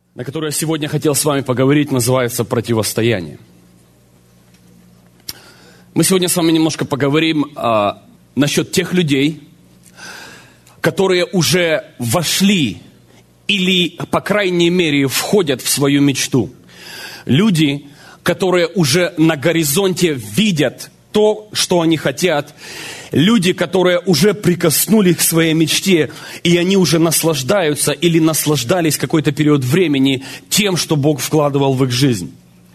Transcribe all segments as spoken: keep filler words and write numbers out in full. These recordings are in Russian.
на которой я сегодня хотел с вами поговорить, называется «Противостояние». Мы сегодня с вами немножко поговорим а, насчет тех людей, которые уже вошли или, по крайней мере, входят в свою мечту. Люди, которые уже на горизонте видят то, что они хотят. Люди, которые уже прикоснулись к своей мечте, и они уже наслаждаются или наслаждались какой-то период времени тем, что Бог вкладывал в их жизнь.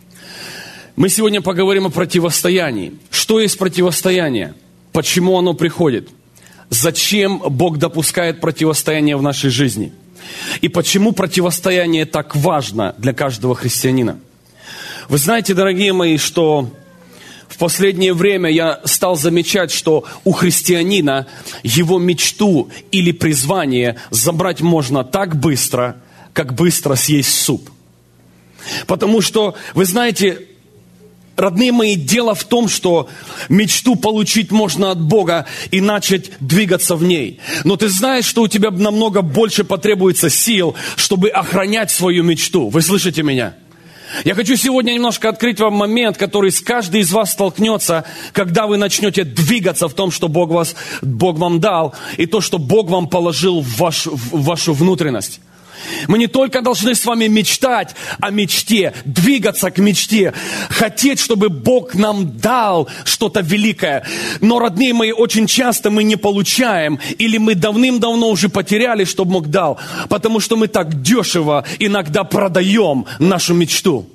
Мы сегодня поговорим о противостоянии. Что есть противостояние? Почему оно приходит? Зачем Бог допускает противостояние в нашей жизни? И почему противостояние так важно для каждого христианина? Вы знаете, дорогие мои, что в последнее время я стал замечать, что у христианина его мечту или призвание забрать можно так быстро, как быстро съесть суп. Потому что, вы знаете, родные мои, дело в том, что мечту получить можно от Бога и начать двигаться в ней. Но ты знаешь, что у тебя намного больше потребуется сил, чтобы охранять свою мечту. Вы слышите меня? Я хочу сегодня немножко открыть вам момент, который с каждым из вас столкнется, когда вы начнете двигаться в том, что Бог, вас, Бог вам дал, и то, что Бог вам положил в, ваш, в вашу внутренность. Мы не только должны с вами мечтать о мечте, двигаться к мечте, хотеть, чтобы Бог нам дал что-то великое. Но, родные мои, очень часто мы не получаем, или мы давным-давно уже потеряли, что Бог дал, потому что мы так дешево иногда продаем нашу мечту.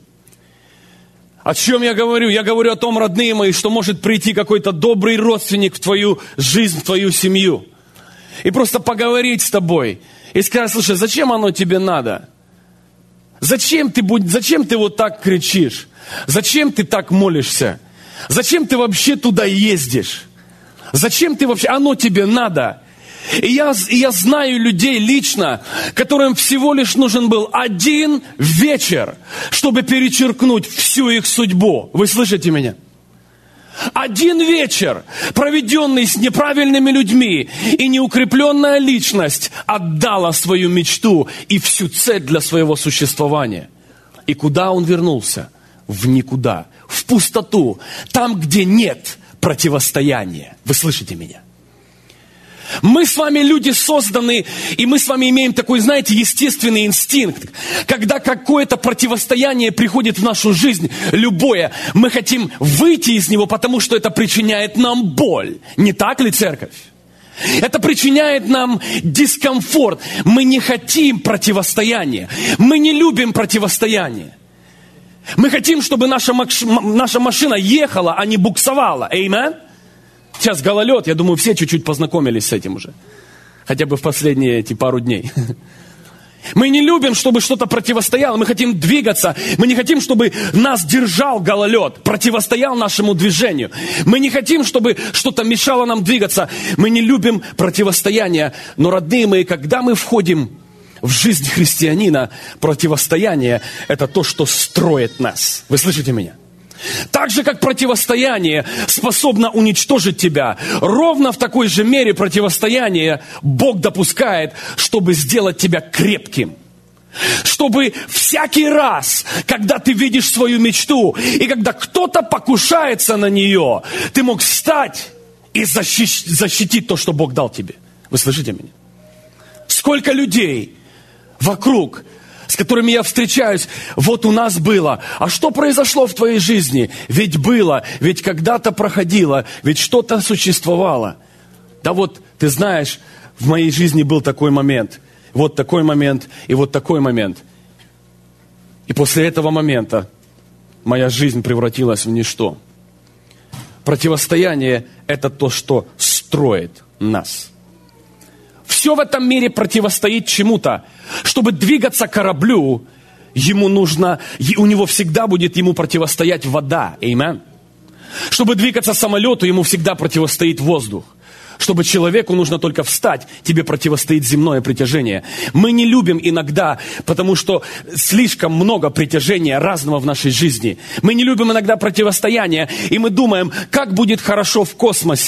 О чем я говорю? Я говорю о том, родные мои, что может прийти какой-то добрый родственник в твою жизнь, в твою семью, и просто поговорить с тобой. И сказать: слушай, зачем оно тебе надо? Зачем ты, будь, зачем ты вот так кричишь? Зачем ты так молишься? Зачем ты вообще туда ездишь? Зачем ты вообще, оно тебе надо? И я, и я знаю людей лично, которым всего лишь нужен был один вечер, чтобы перечеркнуть всю их судьбу. Вы слышите меня? Один вечер, проведенный с неправильными людьми, и неукрепленная личность отдала свою мечту и всю цель для своего существования. И куда он вернулся? В никуда, в пустоту, там, где нет противостояния. Вы слышите меня? Мы с вами люди созданы, и мы с вами имеем такой, знаете, естественный инстинкт. Когда какое-то противостояние приходит в нашу жизнь, любое, мы хотим выйти из него, потому что это причиняет нам боль. Не так ли, церковь? Это причиняет нам дискомфорт. Мы не хотим противостояния. Мы не любим противостояние. Мы хотим, чтобы наша, наша машина ехала, а не буксовала. Аминь? Сейчас гололед, я думаю, все чуть-чуть познакомились с этим уже. Хотя бы в последние эти пару дней. Мы не любим, чтобы что-то противостояло. Мы хотим двигаться. Мы не хотим, чтобы нас держал гололед, противостоял нашему движению. Мы не хотим, чтобы что-то мешало нам двигаться. Мы не любим противостояние. Но, родные мои, когда мы входим в жизнь христианина, противостояние – это то, что строит нас. Вы слышите меня? Так же, как противостояние способно уничтожить тебя, ровно в такой же мере противостояние Бог допускает, чтобы сделать тебя крепким. Чтобы всякий раз, когда ты видишь свою мечту, и когда кто-то покушается на нее, ты мог встать и защитить, защитить то, что Бог дал тебе. Вы слышите меня? Сколько людей вокруг, с которыми я встречаюсь, вот у нас было. А что произошло в твоей жизни? Ведь было, ведь когда-то проходило, ведь что-то существовало. Да вот, ты знаешь, в моей жизни был такой момент, вот такой момент и вот такой момент. И после этого момента моя жизнь превратилась в ничто. Противостояние – это то, что строит нас. Все в этом мире противостоит чему-то. Чтобы двигаться кораблю, ему нужно, у него всегда будет ему противостоять вода. Аминь. Чтобы двигаться самолету, ему всегда противостоит воздух. Чтобы человеку нужно только встать, тебе противостоит земное притяжение. Мы не любим иногда, потому что слишком много притяжения разного в нашей жизни. Мы не любим иногда противостояния, и мы думаем, как будет хорошо в космосе.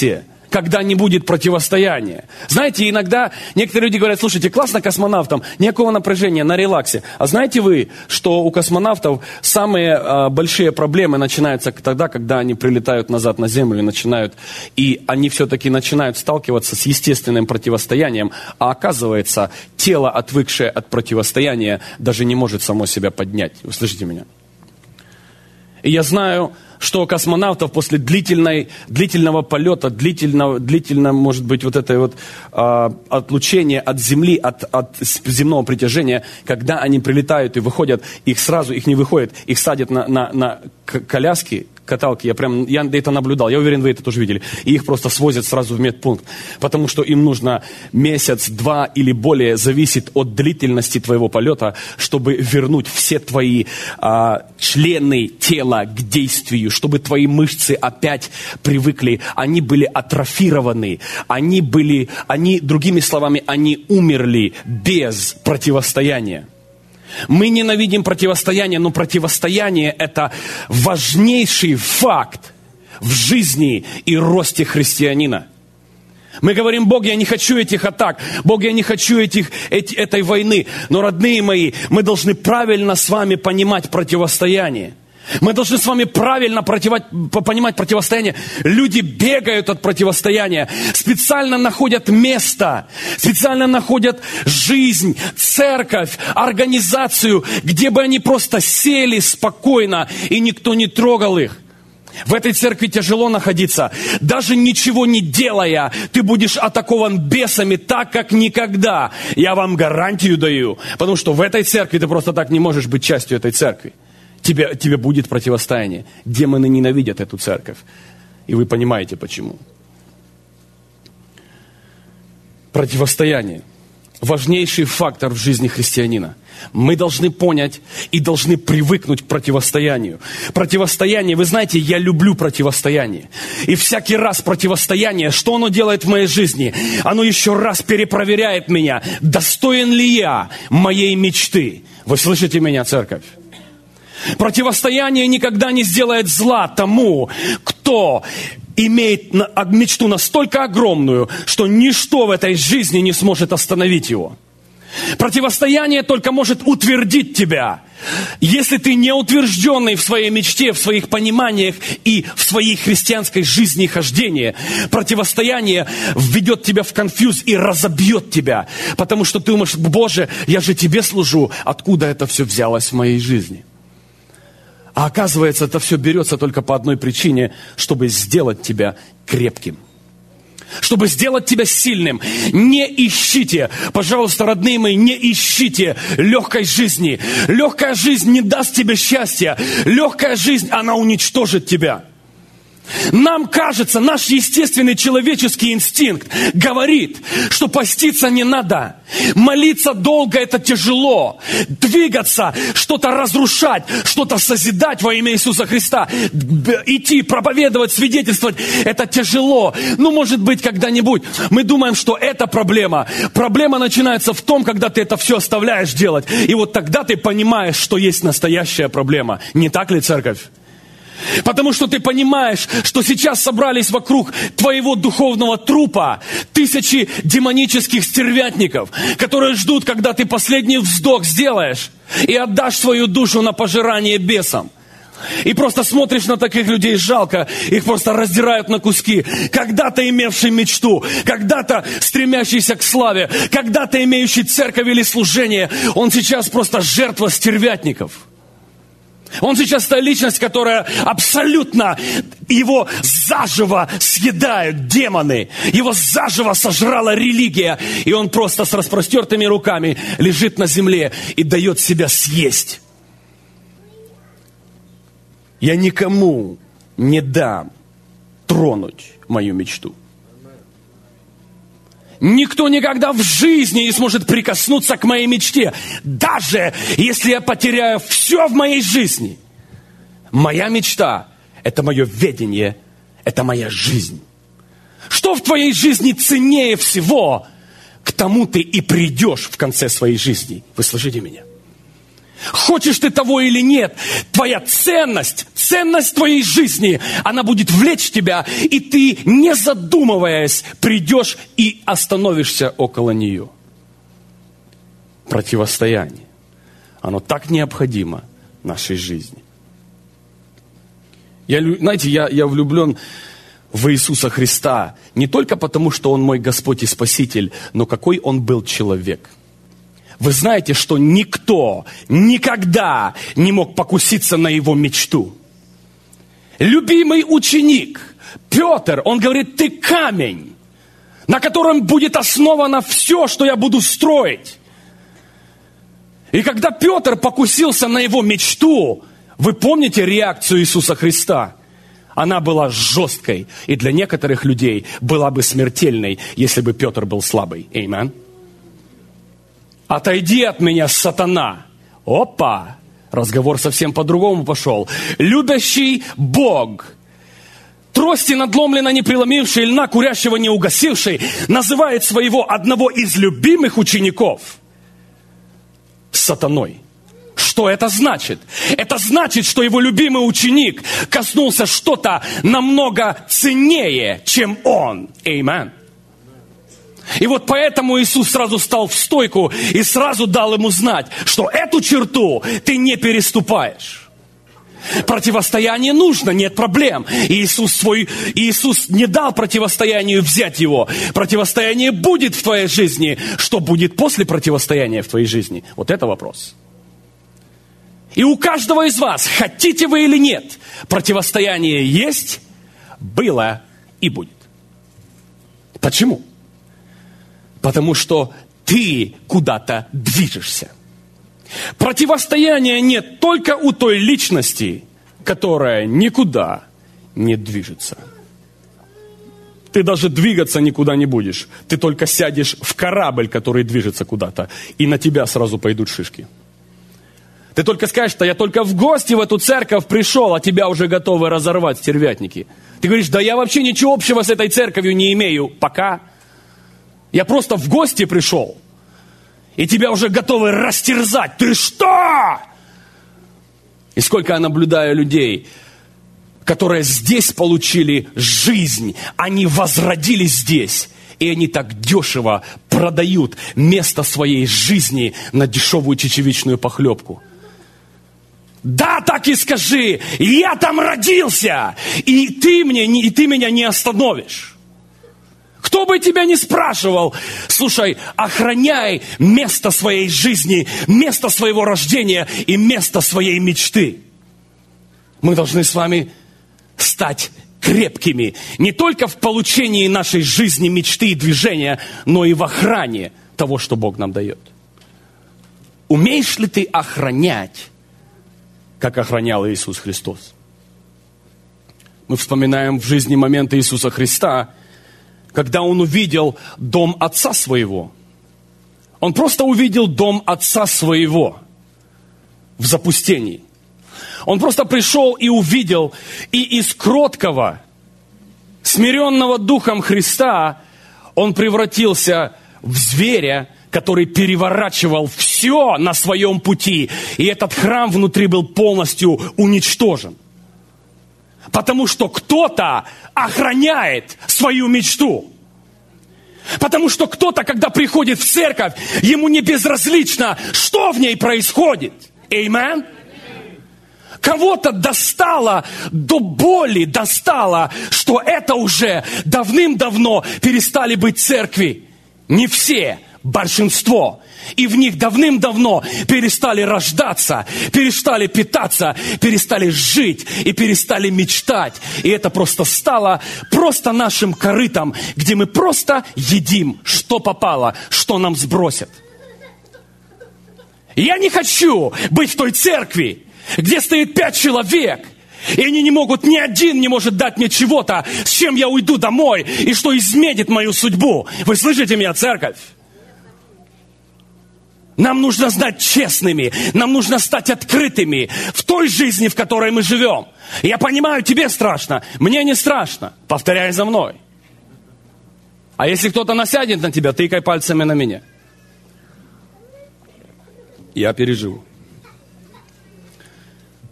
когда не будет противостояния. Знаете, иногда некоторые люди говорят: слушайте, классно космонавтам, никакого напряжения, на релаксе. А знаете вы, что у космонавтов самые э, большие проблемы начинаются тогда, когда они прилетают назад на Землю и начинают, и они все-таки начинают сталкиваться с естественным противостоянием, а оказывается, тело, отвыкшее от противостояния, даже не может само себя поднять. Вы слышите меня? И я знаю, что космонавтов после длительной, длительного полета, длительного, длительно, может быть, вот это вот э, отлучение от Земли, от, от земного притяжения, когда они прилетают и выходят, их сразу, их не выходят, их садят на, на, на коляски, каталки, я прям, я это наблюдал, я уверен, вы это тоже видели, и их просто свозят сразу в медпункт, потому что им нужно месяц, два или более, зависит от длительности твоего полета, чтобы вернуть все твои а, члены тела к действию, чтобы твои мышцы опять привыкли, они были атрофированы, они были, они, другими словами, они умерли без противостояния. Мы ненавидим противостояние, но противостояние – это важнейший факт в жизни и росте христианина. Мы говорим: Бог, я не хочу этих атак, Бог, я не хочу этих, эти, этой войны. Но, родные мои, мы должны правильно с вами понимать противостояние. Мы должны с вами правильно понимать противостояние. Люди бегают от противостояния, специально находят место, специально находят жизнь, церковь, организацию, где бы они просто сели спокойно, и никто не трогал их. В этой церкви тяжело находиться. Даже ничего не делая, ты будешь атакован бесами так, как никогда. Я вам гарантию даю, потому что в этой церкви ты просто так не можешь быть частью этой церкви. Тебе, тебе будет противостояние. Демоны ненавидят эту церковь. И вы понимаете, почему. Противостояние. Важнейший фактор в жизни христианина. Мы должны понять и должны привыкнуть к противостоянию. Противостояние, вы знаете, я люблю противостояние. И всякий раз противостояние, что оно делает в моей жизни? Оно еще раз перепроверяет меня. Достоин ли я моей мечты? Вы слышите меня, церковь? Противостояние никогда не сделает зла тому, кто имеет мечту настолько огромную, что ничто в этой жизни не сможет остановить его. Противостояние только может утвердить тебя. Если ты не утвержденный в своей мечте, в своих пониманиях и в своей христианской жизни и хождении, противостояние введет тебя в конфьюз и разобьет тебя. Потому что ты думаешь: Боже, я же тебе служу, откуда это все взялось в моей жизни? А оказывается, это все берется только по одной причине, чтобы сделать тебя крепким. Чтобы сделать тебя сильным. Не ищите, пожалуйста, родные мои, не ищите легкой жизни. Легкая жизнь не даст тебе счастья. Легкая жизнь, она уничтожит тебя. Нам кажется, наш естественный человеческий инстинкт говорит, что поститься не надо. Молиться долго – это тяжело. Двигаться, что-то разрушать, что-то созидать во имя Иисуса Христа. Идти, проповедовать, свидетельствовать – это тяжело. Ну, может быть, когда-нибудь. Мы думаем, что это проблема. Проблема начинается в том, когда ты это все оставляешь делать. И вот тогда ты понимаешь, что есть настоящая проблема. Не так ли, церковь? Потому что ты понимаешь, что сейчас собрались вокруг твоего духовного трупа тысячи демонических стервятников, которые ждут, когда ты последний вздох сделаешь и отдашь свою душу на пожирание бесам. И просто смотришь на таких людей, жалко, их просто раздирают на куски. Когда-то имевший мечту, когда-то стремящийся к славе, когда-то имеющий церковь или служение, он сейчас просто жертва стервятников. Он сейчас та личность, которая абсолютно, его заживо съедают демоны. Его заживо сожрала религия. И он просто с распростертыми руками лежит на земле и дает себя съесть. Я никому не дам тронуть мою мечту. Никто никогда в жизни не сможет прикоснуться к моей мечте. Даже если я потеряю все в моей жизни. Моя мечта – это мое ведение, это моя жизнь. Что в твоей жизни ценнее всего, к тому ты и придешь в конце своей жизни. Вы слышите меня? хочешь ты того или нет, твоя ценность, ценность твоей жизни, она будет влечь тебя, и ты, не задумываясь, придешь и остановишься около нее. Противостояние. Оно так необходимо нашей жизни. Я, знаете, я, я влюблен в Иисуса Христа не только потому, что Он мой Господь и Спаситель, но какой Он был человек. Вы знаете, что никто никогда не мог покуситься на Его мечту. Любимый ученик Петр, он говорит, ты камень, на котором будет основано все, что я буду строить. И когда Петр покусился на его мечту, вы помните реакцию Иисуса Христа? Она была жесткой, и для некоторых людей была бы смертельной, если бы Петр был слабый. Аминь. Отойди от меня, сатана. Опа! Разговор совсем по-другому пошел. Любящий Бог, трости надломленно не преломивший, льна курящего не угасивший, называет своего одного из любимых учеников сатаной. Что это значит? Это значит, что его любимый ученик коснулся что-то намного ценнее, чем он. Аминь. И вот поэтому Иисус сразу стал в стойку и сразу дал ему знать, что эту черту ты не переступаешь. Противостояние нужно, нет проблем. Иисус, свой, Иисус не дал противостоянию взять его. Противостояние будет в твоей жизни. Что будет после противостояния в твоей жизни? Вот это вопрос. И у каждого из вас, хотите вы или нет, противостояние есть, было и будет. Почему? Потому что ты куда-то движешься. Противостояния нет только у той личности, которая никуда не движется. Ты даже двигаться никуда не будешь. Ты только сядешь в корабль, который движется куда-то, и на тебя сразу пойдут шишки. Ты только скажешь, что я только в гости в эту церковь пришел, а тебя уже готовы разорвать стервятники. Ты говоришь, да я вообще ничего общего с этой церковью не имею. Пока. Я просто в гости пришел. И тебя уже готовы растерзать. Ты что? И сколько я наблюдаю людей, которые здесь получили жизнь. Они возродились здесь. И они так дешево продают место своей жизни на дешевую чечевичную похлебку. Да, так и скажи. Я там родился. И ты, мне, и ты меня не остановишь. Кто бы тебя ни спрашивал, слушай, охраняй место своей жизни, место своего рождения и место своей мечты. Мы должны с вами стать крепкими не только в получении нашей жизни, мечты и движения, но и в охране того, что Бог нам дает. Умеешь ли ты охранять, как охранял Иисус Христос? Мы вспоминаем в жизни моменты Иисуса Христа, когда Он увидел дом Отца Своего. Он просто увидел дом Отца Своего в запустении. Он просто пришел и увидел, и из кроткого, смиренного Духом Христа, Он превратился в зверя, который переворачивал все на своем пути. И этот храм внутри был полностью уничтожен. Потому что кто-то охраняет свою мечту. Потому что кто-то, когда приходит в церковь, ему не безразлично, что в ней происходит. Аминь. Кого-то достало до боли, достало, что это уже давным-давно перестали быть церкви. Не все, большинство. И в них давным-давно перестали рождаться, перестали питаться, перестали жить и перестали мечтать. И это просто стало просто нашим корытом, где мы просто едим, что попало, что нам сбросят. Я не хочу быть в той церкви, где стоит пять человек, и они не могут, ни один не может дать мне чего-то, с чем я уйду домой, и что изменит мою судьбу. Вы слышите меня, церковь? Нам нужно стать честными, нам нужно стать открытыми в той жизни, в которой мы живем. Я понимаю, тебе страшно, мне не страшно. Повторяй за мной. А если кто-то насядет на тебя, тыкай пальцами на меня. Я переживу.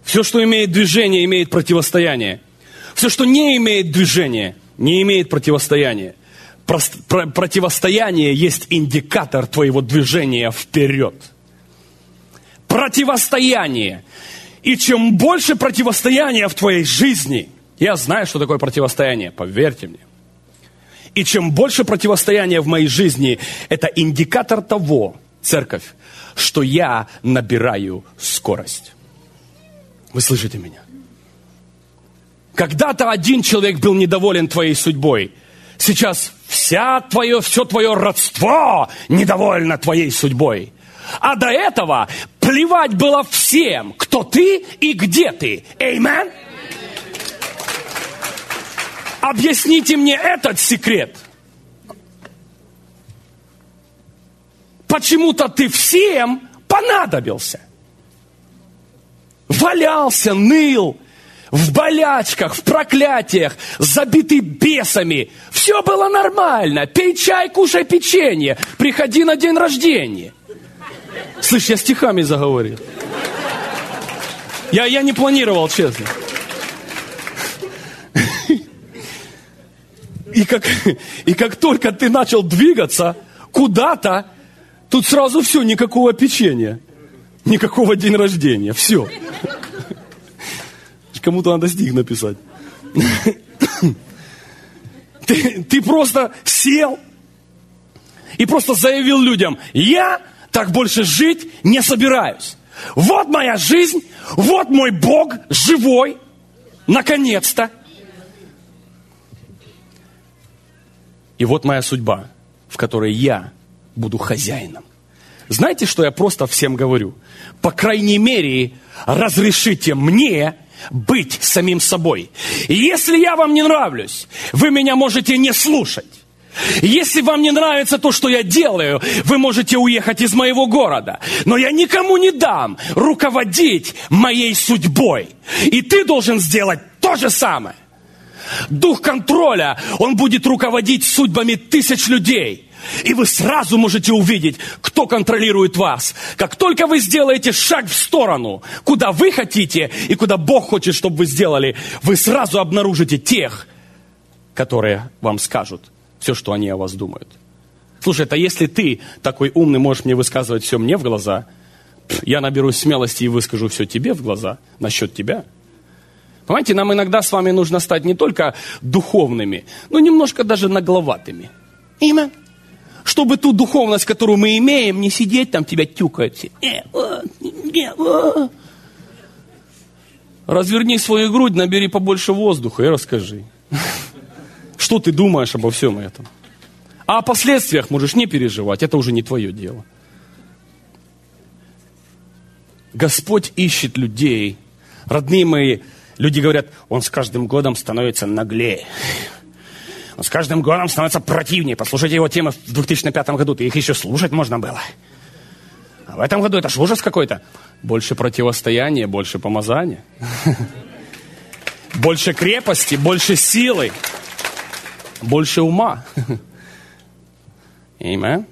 Все, что имеет движение, имеет противостояние. Все, что не имеет движения, не имеет противостояния. Прост- про- противостояние есть индикатор твоего движения вперед. Противостояние. И чем больше противостояния в твоей жизни, я знаю, что такое противостояние, поверьте мне. И чем больше противостояния в моей жизни, это индикатор того, церковь, что я набираю скорость. Вы слышите меня? Когда-то один человек был недоволен твоей судьбой. Сейчас вся твое, все твое родство недовольно твоей судьбой. А до этого плевать было всем, кто ты и где ты. Аминь? Объясните мне этот секрет. Почему-то ты всем понадобился. Валялся, ныл, в болячках, в проклятиях, забитый бесами. Все было нормально. Пей чай, кушай печенье. Приходи на день рождения. Слышь, я стихами заговорил. Я, я не планировал, честно. И как, и как только ты начал двигаться куда-то, тут сразу все, никакого печенья. Никакого день рождения. Все. Кому-то надо стих написать. Ты, ты просто сел и просто заявил людям: я так больше жить не собираюсь. Вот моя жизнь, вот мой Бог живой, наконец-то. И вот моя судьба, в которой я буду хозяином. Знаете, что я просто всем говорю? По крайней мере, разрешите мне быть самим собой. Если я вам не нравлюсь, вы меня можете не слушать. Если вам не нравится то, что я делаю, вы можете уехать из моего города. Но я никому не дам руководить моей судьбой. И ты должен сделать то же самое. Дух контроля, он будет руководить судьбами тысяч людей. И вы сразу можете увидеть, кто контролирует вас. Как только вы сделаете шаг в сторону, куда вы хотите и куда Бог хочет, чтобы вы сделали, вы сразу обнаружите тех, которые вам скажут все, что они о вас думают. Слушай, это если ты такой умный, можешь мне высказывать все мне в глаза, я наберусь смелости и выскажу все тебе в глаза насчет тебя. Понимаете, нам иногда с вами нужно стать не только духовными, но немножко даже нагловатыми. Аминь. Чтобы ту духовность, которую мы имеем, не сидеть там, тебя тюкают все. Разверни свою грудь, набери побольше воздуха и расскажи. Что ты думаешь обо всем этом? А о последствиях можешь не переживать, это уже не твое дело. Господь ищет людей. Родные мои, люди говорят, он с каждым годом становится наглее. Он с каждым годом становится противнее. Послушайте его темы в две тысячи пятом году, их еще слушать можно было. А в этом году это ж ужас какой-то. Больше противостояния, больше помазания. Больше крепости, больше силы. Больше ума. Аминь.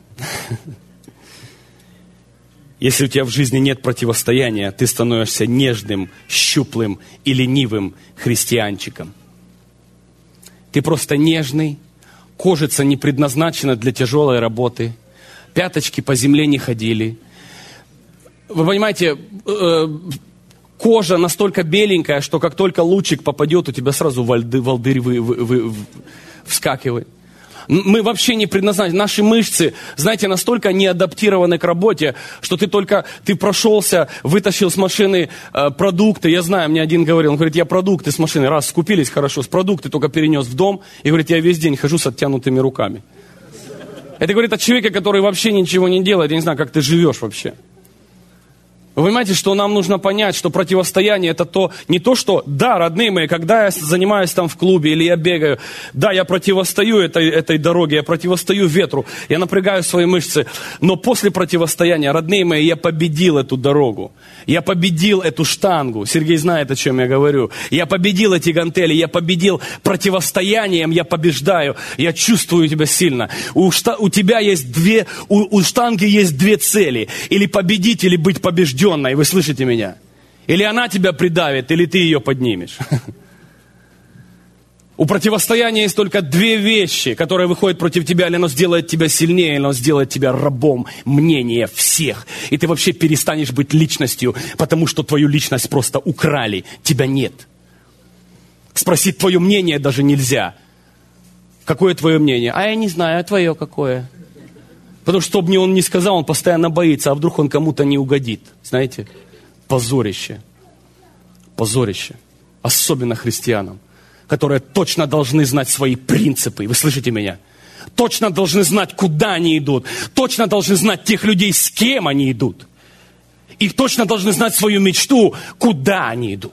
Если у тебя в жизни нет противостояния, ты становишься нежным, щуплым и ленивым христианчиком. Ты просто нежный, кожица не предназначена для тяжелой работы, пяточки по земле не ходили. Вы понимаете, э, кожа настолько беленькая, что как только лучик попадет, у тебя сразу вальды, волдырь вы, вы, вы, вскакивает. Мы вообще не предназначены. Наши мышцы, знаете, настолько не адаптированы к работе, что ты только, ты прошелся, вытащил с машины э, продукты. Я знаю, мне один говорил, он говорит, я продукты с машины, раз скупились, хорошо, с продукты только перенес в дом. И говорит, я весь день хожу с оттянутыми руками. Это говорит от человека, который вообще ничего не делает. Я не знаю, как ты живешь вообще. Вы понимаете, что нам нужно понять, что противостояние это то, не то, что, да, родные мои, когда я занимаюсь там в клубе или я бегаю, да, я противостою этой, этой дороге, я противостою ветру, я напрягаю свои мышцы, но после противостояния, родные мои, я победил эту дорогу, я победил эту штангу, Сергей знает, о чем я говорю, я победил эти гантели, я победил противостоянием, я побеждаю, я чувствую тебя сильно. У, шта, у тебя есть две, у, у штанги есть две цели, или победить, или быть побежденным. И вы слышите меня? Или она тебя придавит, или ты ее поднимешь. У противостояния есть только две вещи, которые выходят против тебя. Или оно сделает тебя сильнее, или оно сделает тебя рабом мнения всех. И ты вообще перестанешь быть личностью, потому что твою личность просто украли. Тебя нет. Спросить твое мнение даже нельзя. Какое твое мнение? А я не знаю, а твое какое? Потому что, чтобы мне он не сказал, он постоянно боится, а вдруг он кому-то не угодит. Знаете? Позорище. Позорище. Особенно христианам, которые точно должны знать свои принципы. Вы слышите меня? Точно должны знать, куда они идут. Точно должны знать тех людей, с кем они идут. И точно должны знать свою мечту, куда они идут.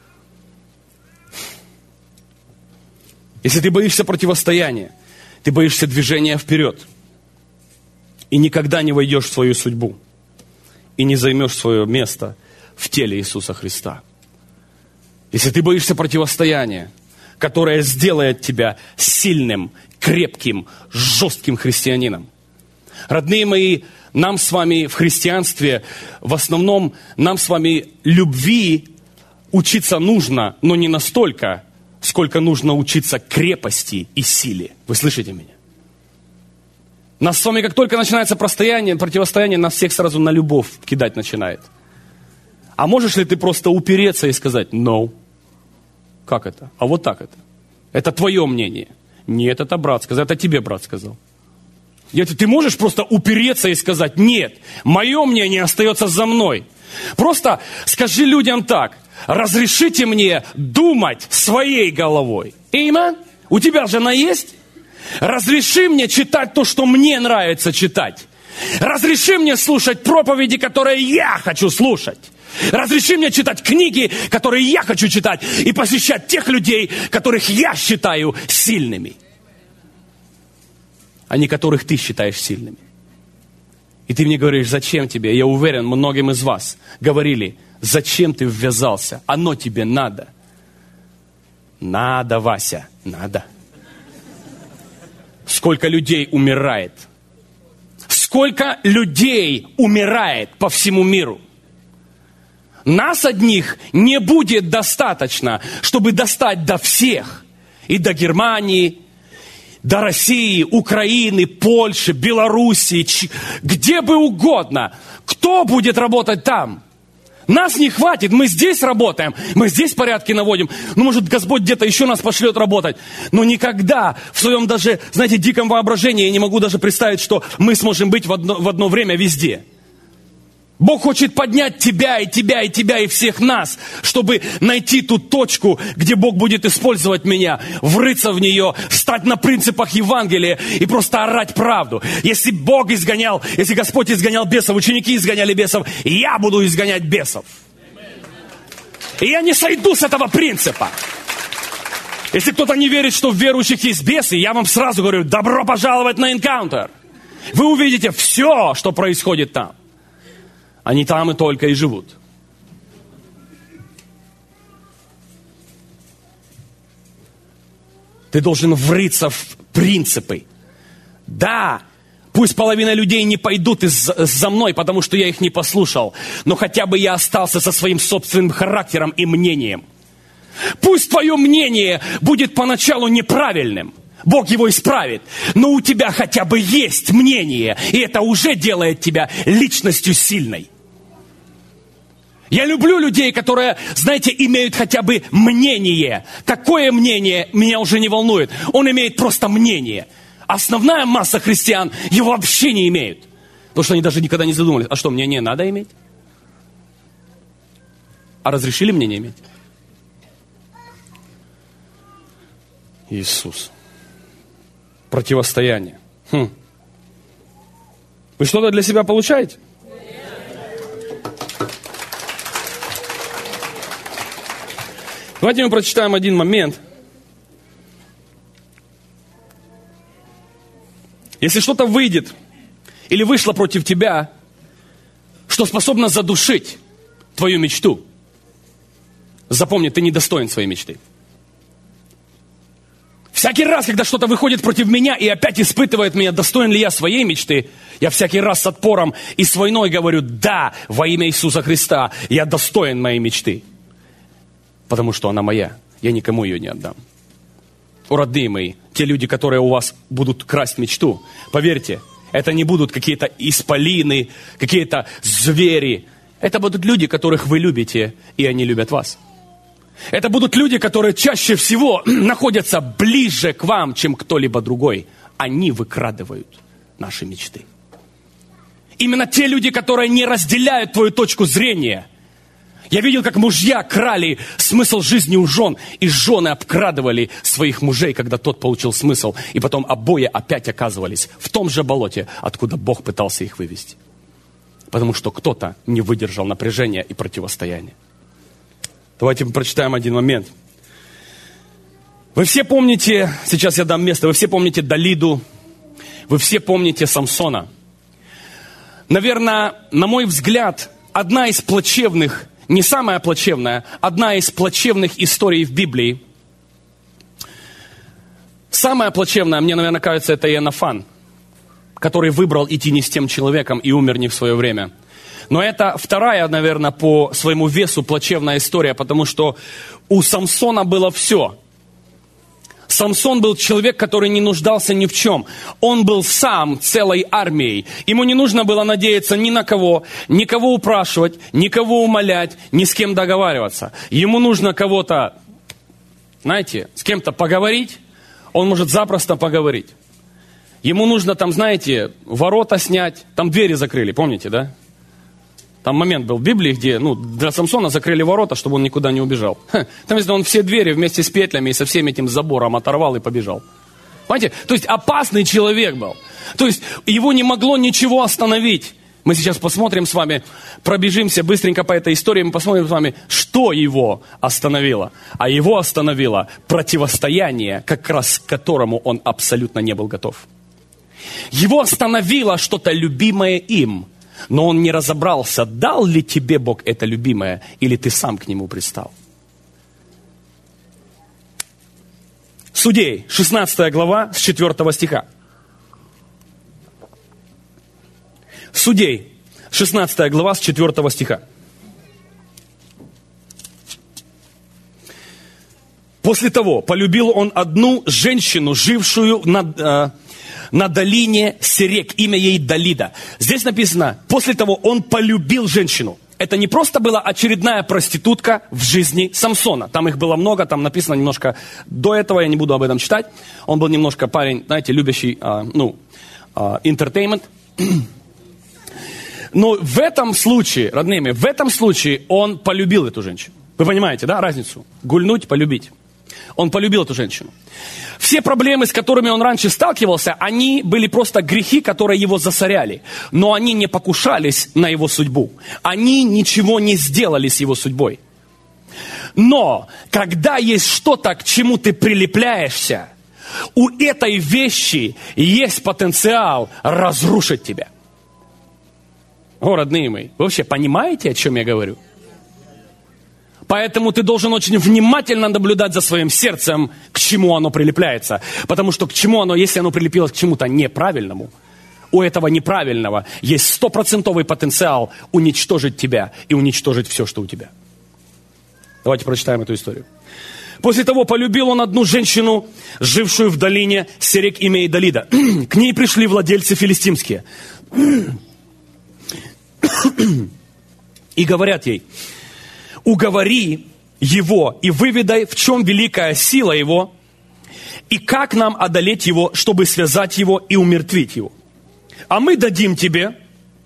Если ты боишься противостояния, ты боишься движения вперед. И никогда не войдешь в свою судьбу. И не займешь свое место в теле Иисуса Христа. Если ты боишься противостояния, которое сделает тебя сильным, крепким, жестким христианином. Родные мои, нам с вами в христианстве, в основном нам с вами любви учиться нужно, но не настолько, сколько нужно учиться крепости и силе. Вы слышите меня? Нас с вами, как только начинается противостояние, противостояние, нас всех сразу на любовь кидать начинает. А можешь ли ты просто упереться и сказать «no»? Как это? А вот так это. Это твое мнение. Нет, это брат сказал. Это тебе брат сказал. Ты можешь просто упереться и сказать «нет, мое мнение остается за мной». Просто скажи людям так: разрешите мне думать своей головой. Аминь. У тебя же она есть? Разреши мне читать то, что мне нравится читать. Разреши мне слушать проповеди, которые я хочу слушать. Разреши мне читать книги, которые я хочу читать, и посещать тех людей, которых я считаю сильными, а не которых ты считаешь сильными. И ты мне говоришь, зачем тебе? Я уверен, многим из вас говорили, зачем ты ввязался? Оно тебе надо. Надо, Вася, надо. Сколько людей умирает? Сколько людей умирает по всему миру? Нас одних не будет достаточно, чтобы достать до всех. И до Германии, до России, Украины, Польши, Белоруссии, где бы угодно. Кто будет работать там? Нас не хватит, мы здесь работаем, мы здесь порядки наводим. Ну, может, Господь где-то еще нас пошлет работать. Но никогда в своем даже, знаете, диком воображении я не могу даже представить, что мы сможем быть в одно, в одно время везде. Бог хочет поднять тебя, и тебя, и тебя, и всех нас, чтобы найти ту точку, где Бог будет использовать меня, врыться в нее, встать на принципах Евангелия и просто орать правду. Если Бог изгонял, если Господь изгонял бесов, ученики изгоняли бесов, я буду изгонять бесов. И я не сойду с этого принципа. Если кто-то не верит, что в верующих есть бесы, я вам сразу говорю, добро пожаловать на энкаунтер. Вы увидите все, что происходит там. Они там и только и живут. Ты должен врыться в принципы. Да, пусть половина людей не пойдут из- за мной, потому что я их не послушал, но хотя бы я остался со своим собственным характером и мнением. Пусть твое мнение будет поначалу неправильным. Бог его исправит. Но у тебя хотя бы есть мнение, и это уже делает тебя личностью сильной. Я люблю людей, которые, знаете, имеют хотя бы мнение. Какое мнение, меня уже не волнует. Он имеет просто мнение. Основная масса христиан его вообще не имеют. Потому что они даже никогда не задумывались, а что, мнение надо иметь? А разрешили мне не иметь? Иисус. Противостояние. Хм. Вы что-то для себя получаете? Давайте мы прочитаем один момент. Если что-то выйдет или вышло против тебя, что способно задушить твою мечту, запомни, ты недостоин своей мечты. Всякий раз, когда что-то выходит против меня и опять испытывает меня, достоин ли я своей мечты, я всякий раз с отпором и с войной говорю: да, во имя Иисуса Христа, я достоин моей мечты. Потому что она моя, я никому ее не отдам. О, родные мои, те люди, которые у вас будут красть мечту, поверьте, это не будут какие-то исполины, какие-то звери. Это будут люди, которых вы любите, и они любят вас. Это будут люди, которые чаще всего находятся ближе к вам, чем кто-либо другой. Они выкрадывают наши мечты. Именно те люди, которые не разделяют твою точку зрения. Я видел, как мужья крали смысл жизни у жен, и жены обкрадывали своих мужей, когда тот получил смысл. И потом обои опять оказывались в том же болоте, откуда Бог пытался их вывести. Потому что кто-то не выдержал напряжения и противостояния. Давайте мы прочитаем один момент. Вы все помните, сейчас я дам место, вы все помните Далиду, вы все помните Самсона. Наверное, на мой взгляд, одна из плачевных, не самая плачевная, одна из плачевных историй в Библии. Самая плачевная, мне, наверное, кажется, это Иоаннафан, который выбрал идти не с тем человеком и умер не в свое время. Но это вторая, наверное, по своему весу плачевная история, потому что у Самсона было все. Самсон был человек, который не нуждался ни в чем. Он был сам целой армией. Ему не нужно было надеяться ни на кого, никого упрашивать, никого умолять, ни с кем договариваться. Ему нужно кого-то, знаете, с кем-то поговорить, он может запросто поговорить. Ему нужно там, знаете, ворота снять, там двери закрыли, помните, да? Там момент был в Библии, где ну, для Самсона закрыли ворота, чтобы он никуда не убежал. Ха, там, если он все двери вместе с петлями и со всем этим забором оторвал и побежал. Понимаете? То есть опасный человек был. То есть его не могло ничего остановить. Мы сейчас посмотрим с вами, пробежимся быстренько по этой истории, мы посмотрим с вами, что его остановило. А его остановило противостояние, как раз к которому он абсолютно не был готов. Его остановило что-то любимое им. Но он не разобрался, дал ли тебе Бог это любимое, или ты сам к нему пристал. Судей, шестнадцатая глава, с четвёртого стиха. Судей, шестнадцатая глава, с четвёртого стиха. После того полюбил он одну женщину, жившую над... Э, на долине Серек, имя ей Далида. Здесь написано, после того он полюбил женщину. Это не просто была очередная проститутка в жизни Самсона. Там их было много, там написано немножко до этого, я не буду об этом читать. Он был немножко парень, знаете, любящий, а, ну, а, entertainment. Но в этом случае, родные мои, в этом случае он полюбил эту женщину. Вы понимаете, да, разницу? Гульнуть, полюбить. Он полюбил эту женщину. Все проблемы, с которыми он раньше сталкивался, они были просто грехи, которые его засоряли. Но они не покушались на его судьбу. Они ничего не сделали с его судьбой. Но, когда есть что-то, к чему ты прилепляешься, у этой вещи есть потенциал разрушить тебя. О, родные мои, вы вообще понимаете, о чем я говорю? Поэтому ты должен очень внимательно наблюдать за своим сердцем, к чему оно прилепляется. Потому что к чему оно, если оно прилепилось к чему-то неправильному, у этого неправильного есть стопроцентовый потенциал уничтожить тебя и уничтожить все, что у тебя. Давайте прочитаем эту историю. После того полюбил он одну женщину, жившую в долине Серек, имя ей Далида. К ней пришли владельцы филистимские. И говорят ей: уговори его и выведай, в чем великая сила его, и как нам одолеть его, чтобы связать его и умертвить его. А мы дадим тебе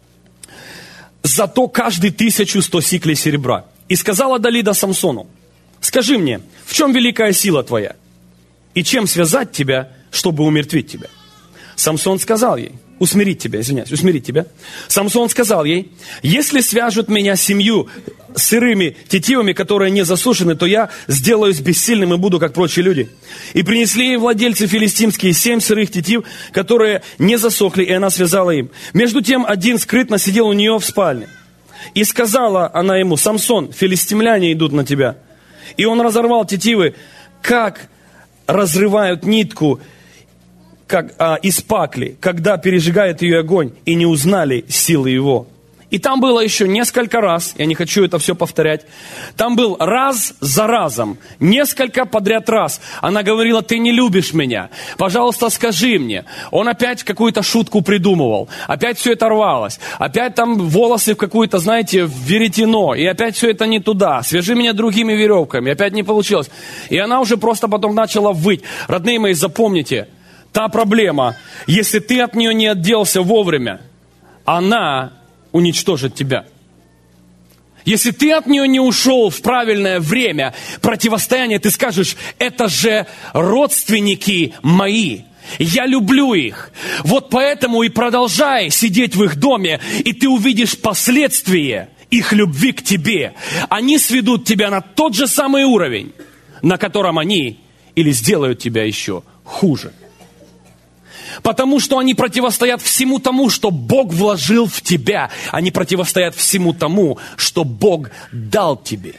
зато каждый тысячу сто сиклей серебра. И сказала Далида Самсону: скажи мне, в чем великая сила твоя, и чем связать тебя, чтобы умертвить тебя? Самсон сказал ей, усмирить тебя, извиняюсь, усмирить тебя. Самсон сказал ей: если свяжут меня семью сырыми тетивами, которые не засушены, то я сделаюсь бессильным и буду, как прочие люди. И принесли ей владельцы филистимские семь сырых тетив, которые не засохли, и она связала им. Между тем один скрытно сидел у нее в спальне. И сказала она ему: Самсон, филистимляне идут на тебя. И он разорвал тетивы, как разрывают нитку как, а, из пакли, когда пережигает ее огонь, и не узнали силы его. И там было еще несколько раз, я не хочу это все повторять, там был раз за разом, несколько подряд раз. Она говорила: ты не любишь меня, пожалуйста, скажи мне. Он опять какую-то шутку придумывал, опять все это рвалось, опять там волосы в какую-то, знаете, в веретено, и опять все это не туда, свяжи меня другими веревками, опять не получилось. И она уже просто потом начала выть. Родные мои, запомните, та проблема, если ты от нее не отделался вовремя, она уничтожит тебя. Если ты от нее не ушел в правильное время противостояния, ты скажешь: это же родственники мои, я люблю их. Вот поэтому и продолжай сидеть в их доме, и ты увидишь последствия их любви к тебе. Они сведут тебя на тот же самый уровень, на котором они, или сделают тебя еще хуже. Потому что они противостоят всему тому, что Бог вложил в тебя. Они противостоят всему тому, что Бог дал тебе.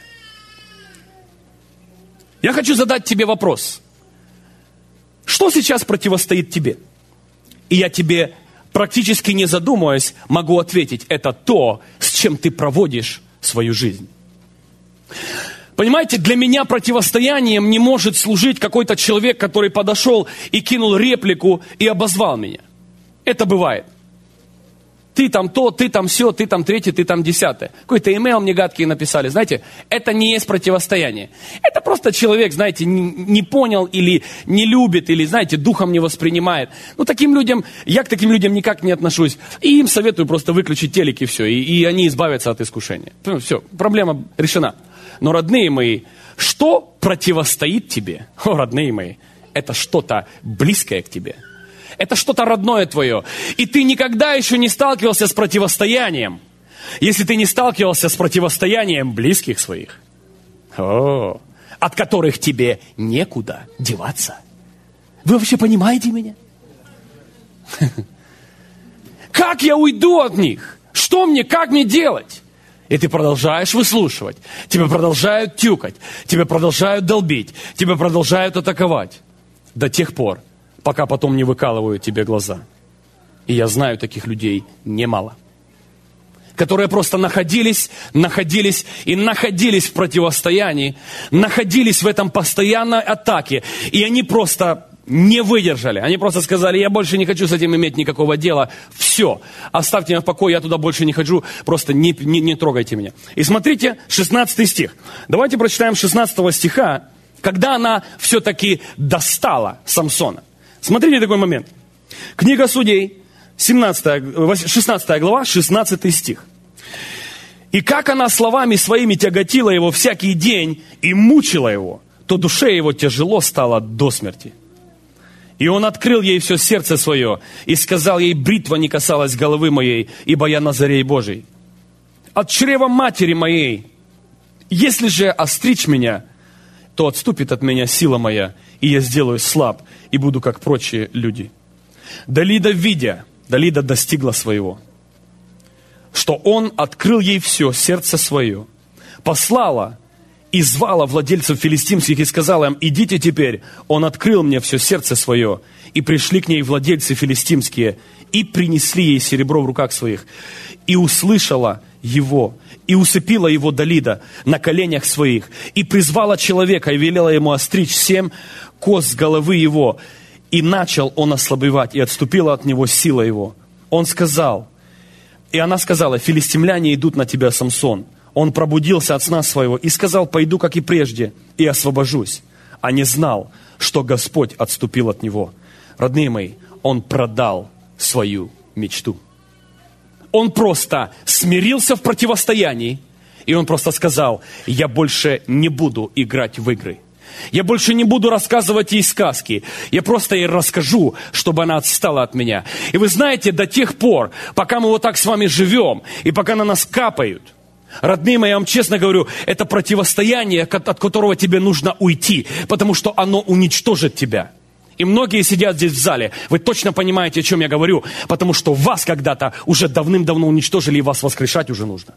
Я хочу задать тебе вопрос. Что сейчас противостоит тебе? И я тебе, практически не задумываясь, могу ответить: это то, с чем ты проводишь свою жизнь. Понимаете, для меня противостоянием не может служить какой-то человек, который подошел и кинул реплику и обозвал меня. Это бывает. Ты там то, ты там сё, ты там третье, ты там десятое. Какой-то имейл мне гадкий написали. Знаете, это не есть противостояние. Это просто человек, знаете, не, не понял или не любит, или, знаете, духом не воспринимает. Ну, таким людям, я к таким людям никак не отношусь. И им советую просто выключить телек и все. И, и они избавятся от искушения. Ну, все, проблема решена. Но, родные мои, что противостоит тебе? О, родные мои, это что-то близкое к тебе. Это что-то родное твое. И ты никогда еще не сталкивался с противостоянием, если ты не сталкивался с противостоянием близких своих, о, от которых тебе некуда деваться. Вы вообще понимаете меня? Как я уйду от них? Что мне, как мне делать? И ты продолжаешь выслушивать. Тебя продолжают тюкать. Тебя продолжают долбить. Тебя продолжают атаковать. До тех пор, пока потом не выкалывают тебе глаза. И я знаю таких людей немало. Которые просто находились, находились и находились в противостоянии. Находились в этом постоянной атаке. И они просто не выдержали. Они просто сказали: я больше не хочу с этим иметь никакого дела. Все, оставьте меня в покое, я туда больше не хочу. Просто не, не, не трогайте меня. И смотрите, шестнадцатый стих. Давайте прочитаем шестнадцатого стиха, когда она все-таки достала Самсона. Смотрите такой момент. Книга Судей, семнадцатая, шестнадцатая глава, шестнадцатый стих. «И как она словами своими тяготила его всякий день и мучила его, то душе его тяжело стало до смерти. И он открыл ей все сердце свое и сказал ей: бритва не касалась головы моей, ибо я Назарей Божий. От чрева матери моей, если же остричь меня, то отступит от меня сила моя, и я сделаюсь слаб, и буду как прочие люди. Далида, видя, Далида достигла своего, что он открыл ей все сердце свое, послала и звала владельцев филистимских и сказала им: идите теперь, он открыл мне все сердце свое. И пришли к ней владельцы филистимские, и принесли ей серебро в руках своих. И услышала его, и усыпила его Далида на коленях своих, и призвала человека, и велела ему остричь семь кос с головы его. И начал он ослабевать, и отступила от него сила его. Он сказал, и она сказала: филистимляне идут на тебя, Самсон. Он пробудился от сна своего и сказал: пойду, как и прежде, и освобожусь. А не знал, что Господь отступил от него. Родные мои, он продал свою мечту. Он просто смирился в противостоянии, и он просто сказал: я больше не буду играть в игры. Я больше не буду рассказывать ей сказки. Я просто ей расскажу, чтобы она отстала от меня. И вы знаете, до тех пор, пока мы вот так с вами живем, и пока на нас капают, родные мои, я вам честно говорю, это противостояние, от которого тебе нужно уйти, потому что оно уничтожит тебя. И многие сидят здесь в зале, вы точно понимаете, о чем я говорю, потому что вас когда-то уже давным-давно уничтожили, и вас воскрешать уже нужно.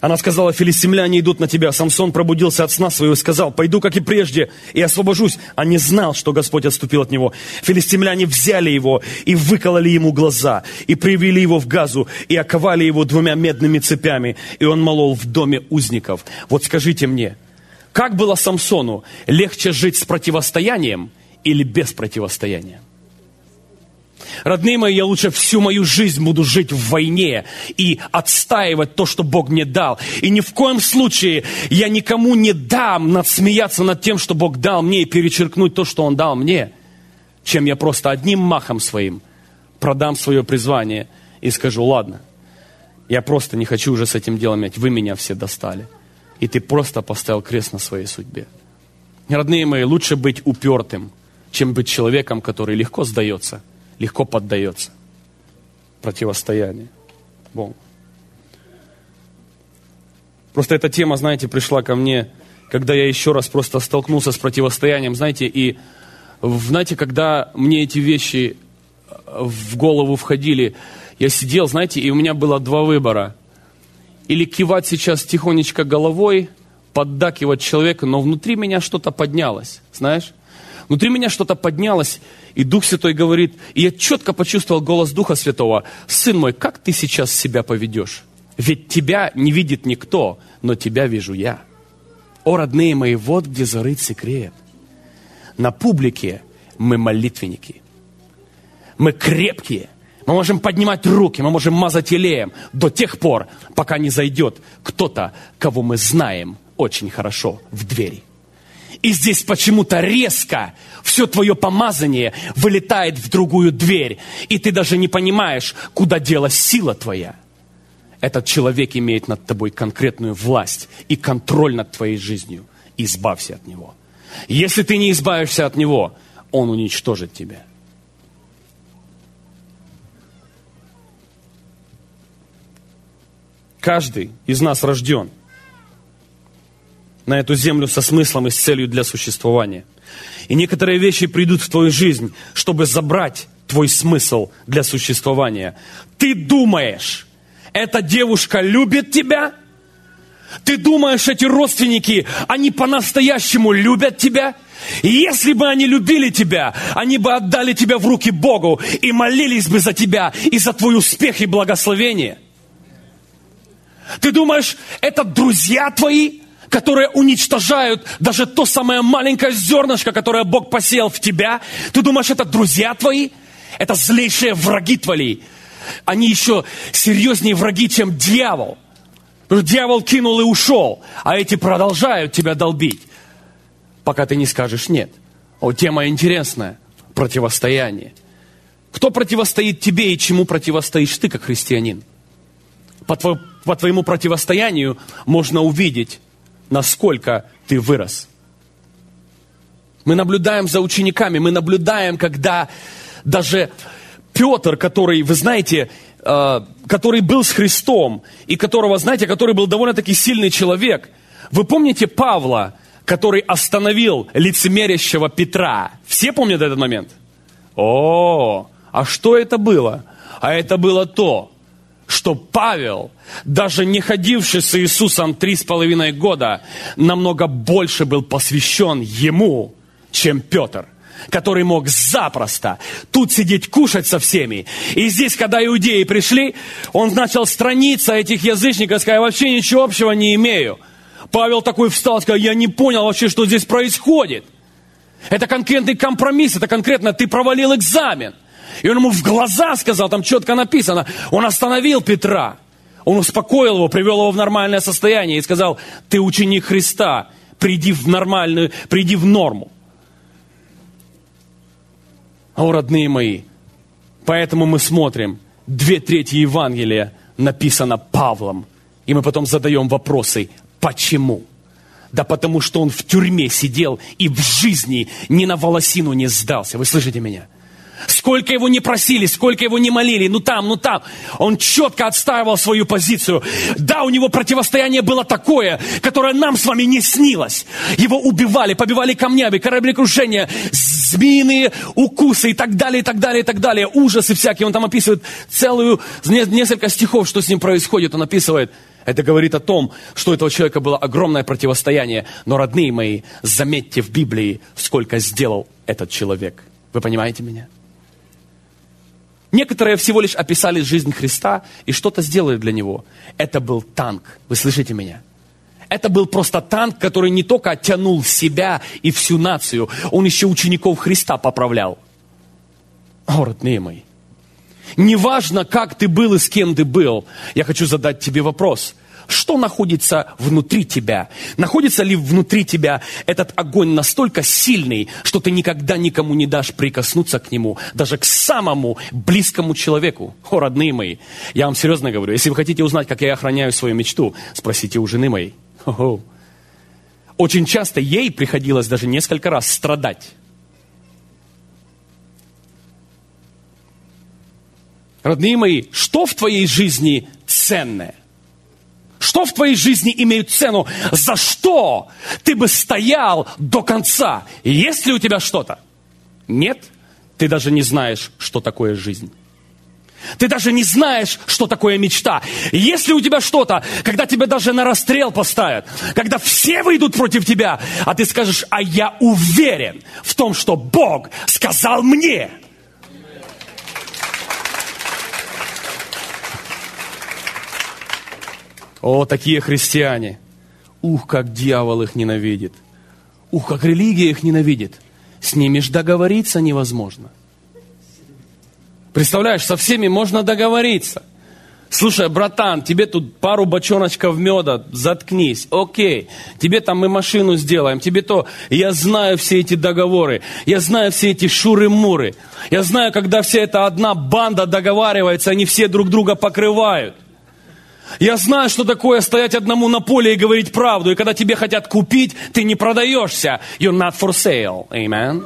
Она сказала: филистимляне идут на тебя. Самсон пробудился от сна своего и сказал: пойду, как и прежде, и освобожусь. А не знал, что Господь отступил от него. Филистимляне взяли его и выкололи ему глаза, и привели его в Газу, и оковали его двумя медными цепями, и он молол в доме узников. Вот скажите мне, как было Самсону? Легче жить с противостоянием или без противостояния? Родные мои, я лучше всю мою жизнь буду жить в войне и отстаивать то, что Бог мне дал. И ни в коем случае я никому не дам надсмеяться над тем, что Бог дал мне, и перечеркнуть то, что Он дал мне, чем я просто одним махом своим продам свое призвание и скажу: ладно, я просто не хочу уже с этим делом иметь, вы меня все достали. И ты просто поставил крест на своей судьбе. Родные мои, лучше быть упертым, чем быть человеком, который легко сдается, легко поддается. Противостояние Богу. Просто эта тема, знаете, пришла ко мне, когда я еще раз просто столкнулся с противостоянием, знаете, и, знаете, когда мне эти вещи в голову входили, я сидел, знаете, и у меня было два выбора. Или кивать сейчас тихонечко головой, поддакивать человеку, но внутри меня что-то поднялось, знаешь? Внутри меня что-то поднялось, и Дух Святой говорит, и я четко почувствовал голос Духа Святого: сын мой, как ты сейчас себя поведешь? Ведь тебя не видит никто, но тебя вижу я. О, родные мои, вот где зарыт секрет. На публике мы молитвенники. Мы крепкие. Мы можем поднимать руки, мы можем мазать елеем до тех пор, пока не зайдет кто-то, кого мы знаем очень хорошо, в двери. И здесь почему-то резко все твое помазание вылетает в другую дверь. И ты даже не понимаешь, куда делась сила твоя. Этот человек имеет над тобой конкретную власть и контроль над твоей жизнью. Избавься от него. Если ты не избавишься от него, он уничтожит тебя. Каждый из нас рожден на эту землю со смыслом и с целью для существования. И некоторые вещи придут в твою жизнь, чтобы забрать твой смысл для существования. Ты думаешь, эта девушка любит тебя? Ты думаешь, эти родственники, они по-настоящему любят тебя? И если бы они любили тебя, они бы отдали тебя в руки Богу и молились бы за тебя и за твой успех и благословение. Ты думаешь, это друзья твои, которые уничтожают даже то самое маленькое зернышко, которое Бог посеял в тебя? Ты думаешь, это друзья твои? Это злейшие враги твои. Они еще серьезнее враги, чем дьявол. Потому что дьявол кинул и ушел, а эти продолжают тебя долбить, пока ты не скажешь нет. О, тема интересная. Противостояние. Кто противостоит тебе и чему противостоишь ты, как христианин? По, тво, по твоему противостоянию можно увидеть, насколько ты вырос. Мы наблюдаем за учениками, мы наблюдаем, когда даже Петр, который, вы знаете, э, который был с Христом, и которого, знаете, который был довольно-таки сильный человек. Вы помните Павла, который остановил лицемерящего Петра? Все помнят этот момент? О, а что это было? А это было то, что Павел, даже не ходивший с Иисусом три с половиной года, намного больше был посвящен ему, чем Петр, который мог запросто тут сидеть кушать со всеми. И здесь, когда иудеи пришли, он начал страниться этих язычников, сказал: я вообще ничего общего не имею. Павел такой встал, сказал: я не понял вообще, что здесь происходит. Это конкретный компромисс, это конкретно ты провалил экзамен. И он ему в глаза сказал, там четко написано, он остановил Петра, он успокоил его, привел его в нормальное состояние и сказал: ты ученик Христа, приди в нормальную, приди в норму. О, родные мои, поэтому мы смотрим, две трети Евангелия написано Павлом, и мы потом задаем вопросы, почему? Да потому что он в тюрьме сидел и в жизни ни на волосину не сдался. Вы слышите меня? Сколько его не просили, сколько его не молили, ну там, ну там. Он четко отстаивал свою позицию. Да, у него противостояние было такое, которое нам с вами не снилось. Его убивали, побивали камнями, кораблекрушения, змеиные укусы и так далее, и так далее, и так далее. Ужасы всякие. Он там описывает целую, несколько стихов, что с ним происходит. Он описывает. Это говорит о том, что у этого человека было огромное противостояние. Но, родные мои, заметьте в Библии, сколько сделал этот человек. Вы понимаете меня? Некоторые всего лишь описали жизнь Христа и что-то сделали для Него. Это был танк. Вы слышите меня? Это был просто танк, который не только оттянул себя и всю нацию, он еще учеников Христа поправлял. О, родные мои. Неважно, как ты был и с кем ты был, я хочу задать тебе вопрос. Что находится внутри тебя? Находится ли внутри тебя этот огонь настолько сильный, что ты никогда никому не дашь прикоснуться к нему, даже к самому близкому человеку? О, родные мои, я вам серьезно говорю, если вы хотите узнать, как я охраняю свою мечту, спросите у жены моей. О-о. Очень часто ей приходилось даже несколько раз страдать. Родные мои, что в твоей жизни ценное? Что в твоей жизни имеет цену? За что ты бы стоял до конца? Есть ли у тебя что-то? Нет? Ты даже не знаешь, что такое жизнь. Ты даже не знаешь, что такое мечта. Есть ли у тебя что-то, когда тебя даже на расстрел поставят, когда все выйдут против тебя, а ты скажешь, а я уверен в том, что Бог сказал мне. О, такие христиане. Ух, как дьявол их ненавидит. Ух, как религия их ненавидит. С ними ж договориться невозможно. Представляешь, со всеми можно договориться. Слушай, братан, тебе тут пару бочоночков меда, заткнись, окей. Тебе там мы машину сделаем, тебе то. Я знаю все эти договоры, я знаю все эти шуры-муры. Я знаю, когда вся эта одна банда договаривается, они все друг друга покрывают. Я знаю, что такое стоять одному на поле и говорить правду. И когда тебе хотят купить, ты не продаешься. You're not for sale. Amen.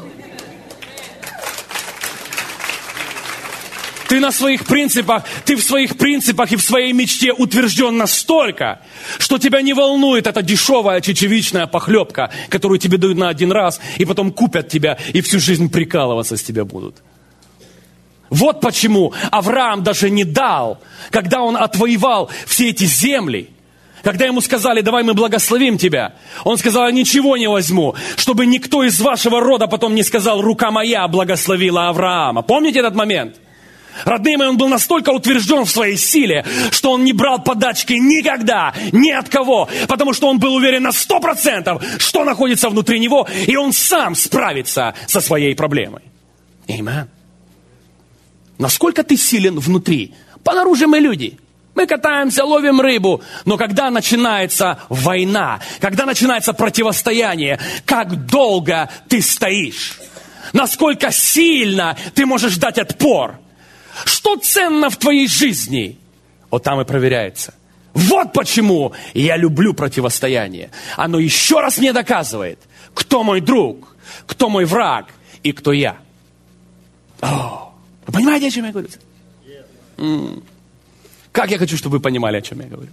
Ты на своих принципах, ты в своих принципах и в своей мечте утвержден настолько, что тебя не волнует эта дешевая чечевичная похлебка, которую тебе дают на один раз, и потом купят тебя, и всю жизнь прикалываться с тебя будут. Вот почему Авраам даже не дал, когда он отвоевал все эти земли, когда ему сказали, давай мы благословим тебя, он сказал, я ничего не возьму, чтобы никто из вашего рода потом не сказал, рука моя благословила Авраама. Помните этот момент? Родные мои, он был настолько утвержден в своей силе, что он не брал подачки никогда, ни от кого, потому что он был уверен на сто процентов, что находится внутри него, и он сам справится со своей проблемой. Аминь. Насколько ты силен внутри? Понаружи мы люди. Мы катаемся, ловим рыбу. Но когда начинается война, когда начинается противостояние, как долго ты стоишь? Насколько сильно ты можешь дать отпор? Что ценно в твоей жизни? Вот там и проверяется. Вот почему я люблю противостояние. Оно еще раз мне доказывает, кто мой друг, кто мой враг и кто я. О! Вы понимаете, о чем я говорю? М-м. Как я хочу, чтобы вы понимали, о чем я говорю.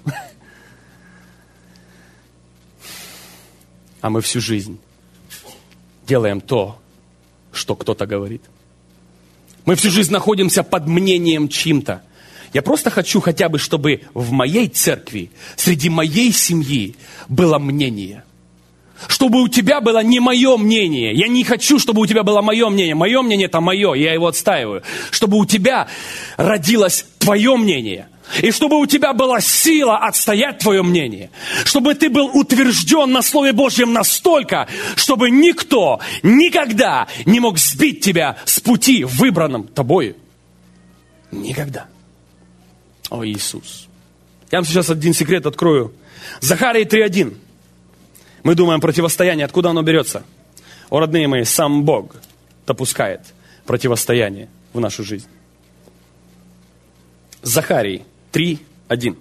А мы всю жизнь делаем то, что кто-то говорит. Мы всю жизнь находимся под мнением чьим-то. Я просто хочу хотя бы, чтобы в моей церкви, среди моей семьи было мнение. Чтобы у тебя было не мое мнение. Я не хочу, чтобы у тебя было мое мнение. Мое мнение это мое, я его отстаиваю. Чтобы у тебя родилось твое мнение. И чтобы у тебя была сила отстоять твое мнение. Чтобы ты был утвержден на Слове Божьем настолько, чтобы никто никогда не мог сбить тебя с пути, выбранным тобою. Никогда. О, Иисус. Я вам сейчас один секрет открою. Захарии три один. Мы думаем, противостояние, откуда оно берется? О, родные мои, сам Бог допускает противостояние в нашу жизнь. Захарии три один.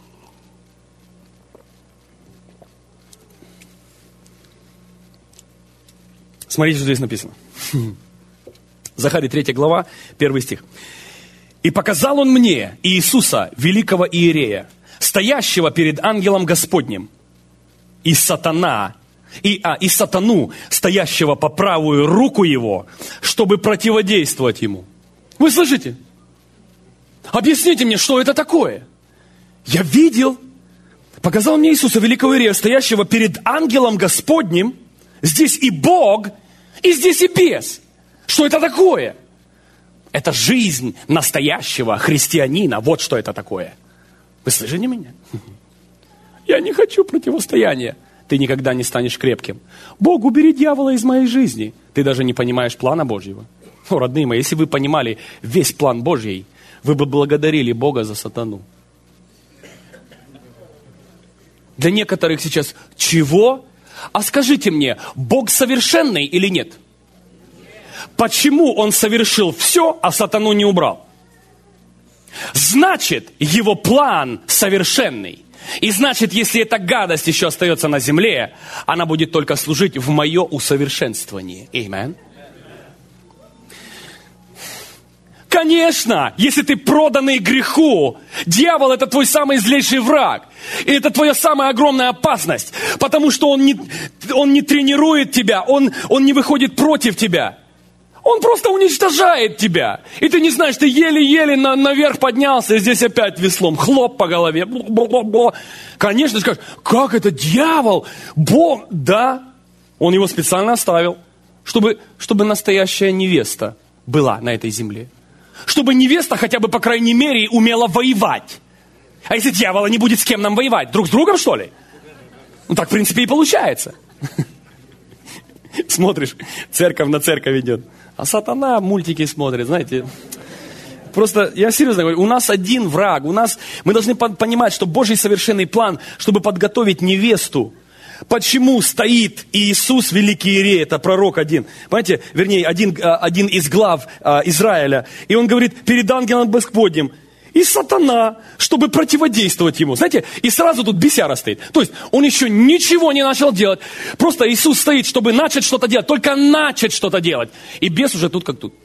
Смотрите, что здесь написано. Захарии третья глава, первый стих. «И показал он мне Иисуса, великого иерея, стоящего перед ангелом Господним, и сатана, и, а, и сатану, стоящего по правую руку его, чтобы противодействовать ему». Вы слышите? Объясните мне, что это такое? Я видел Показал мне Иисуса, великого Иерея, стоящего перед ангелом Господним. Здесь и Бог, и здесь и бес. Что это такое? Это жизнь настоящего христианина. Вот что это такое. Вы слышите меня? Я не хочу противостояния. Ты никогда не станешь крепким. Бог, убери дьявола из моей жизни. Ты даже не понимаешь плана Божьего. О, родные мои, если вы понимали весь план Божий, вы бы благодарили Бога за сатану. Для некоторых сейчас чего? А скажите мне, Бог совершенный или нет? Почему Он совершил все, а сатану не убрал? Значит, Его план совершенный. И значит, если эта гадость еще остается на земле, она будет только служить в мое усовершенствование. Аминь. Конечно, если ты проданный греху, дьявол это твой самый злейший враг. И это твоя самая огромная опасность. Потому что он не, он не тренирует тебя, он, он не выходит против тебя. Он просто уничтожает тебя. И ты не знаешь, ты еле-еле на, наверх поднялся, и здесь опять веслом. Хлоп по голове. Бла-бла-бла. Конечно, ты скажешь, как это дьявол? Бог, да. Он его специально оставил, чтобы, чтобы настоящая невеста была на этой земле. Чтобы невеста хотя бы, по крайней мере, умела воевать. А если дьявола не будет с кем нам воевать? Друг с другом, что ли? Ну, так, в принципе, и получается. Смотришь, церковь на церковь идет. А сатана мультики смотрит, знаете. Просто, я серьезно говорю, у нас один враг. У нас, мы должны понимать, что Божий совершенный план, чтобы подготовить невесту. Почему стоит Иисус, великий Иерей, это пророк один, понимаете, вернее, один, один из глав а, Израиля, и он говорит, перед ангелом Господним, и сатана, чтобы противодействовать ему, знаете, и сразу тут бесяра стоит, то есть он еще ничего не начал делать, просто Иисус стоит, чтобы начать что-то делать, только начать что-то делать, и бес уже тут как тут,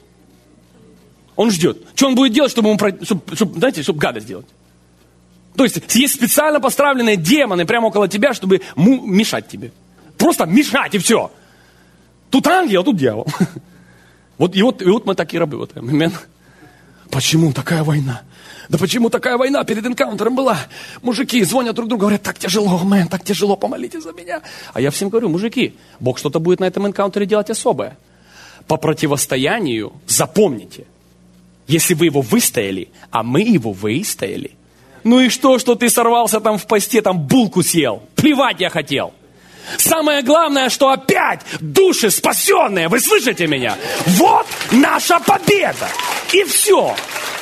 он ждет, что он будет делать, чтобы ему, чтобы, чтобы, знаете, чтобы гадость сделать. То есть есть специально поставленные демоны прямо около тебя, чтобы му- мешать тебе. Просто мешать, и все. Тут ангел, а тут дьявол. Вот, и, вот, и вот мы так и работаем. Амен. Почему такая война? Да почему такая война перед энкаунтером была? Мужики звонят друг другу, говорят, так тяжело, мэн, так тяжело, помолитесь за меня. А я всем говорю, мужики, Бог что-то будет на этом энкаунтере делать особое. По противостоянию запомните, если вы его выстояли, а мы его выстояли, ну и что, что ты сорвался там в посте, там булку съел? Плевать я хотел. Самое главное, что опять души спасенные, вы слышите меня? Вот наша победа. И все.